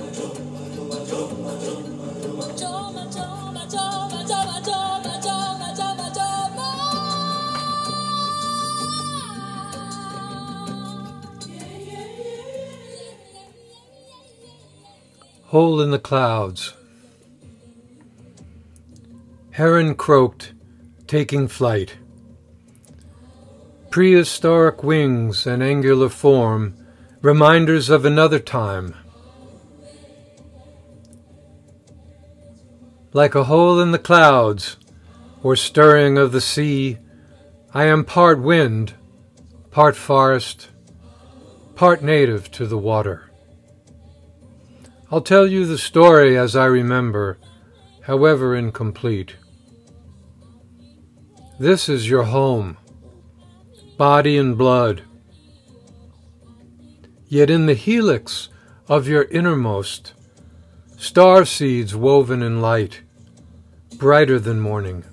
Hole in the Clouds. Heron croaked, taking flight. Prehistoric wings and angular form, reminders of another time. Like a hole in the clouds, or stirring of the sea, I am part wind, part forest, part native to the water. I'll tell you the story as I remember, however incomplete. This is your home, body and blood. Yet in the helix of your innermost, star seeds woven in light, brighter than morning.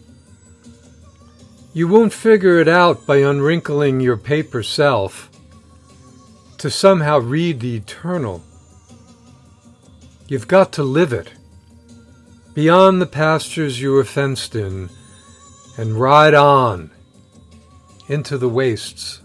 You won't figure it out by unwrinkling your paper self to somehow read the eternal. You've got to live it, beyond the pastures you were fenced in, and ride on into the wastes.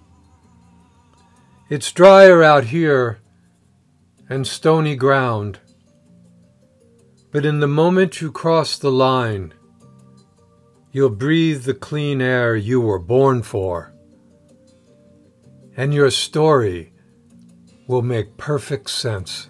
It's drier out here and stony ground, but in the moment you cross the line, you'll breathe the clean air you were born for, and your story will make perfect sense.